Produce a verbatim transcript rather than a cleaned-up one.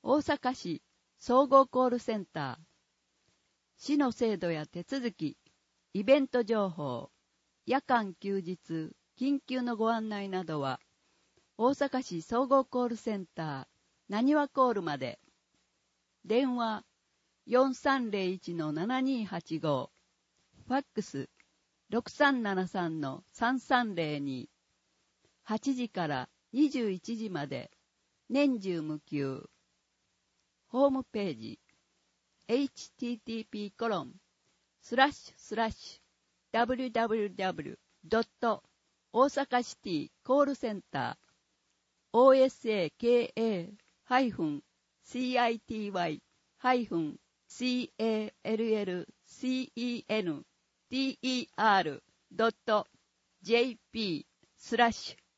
大阪市総合コールセンター。市の制度や手続き、イベント情報、夜間休日、緊急のご案内などは、大阪市総合コールセンター、なにわコールまで。電話 よんさんゼロいちのななにはちご、ファックス ろくさんななさんのさんさんゼロに、はちじからにじゅういちじまで、年中無休。ホームページ エイチティーティーピー コロンスラッシュスラッシュ ダブリューダブリューダブリュー ドット 大阪シティコールセンター オーエスエーケーエー シーアイティーワイ シーエーエルエルシーイーエヌティーイーアール ドット ジェーピー スラッシュ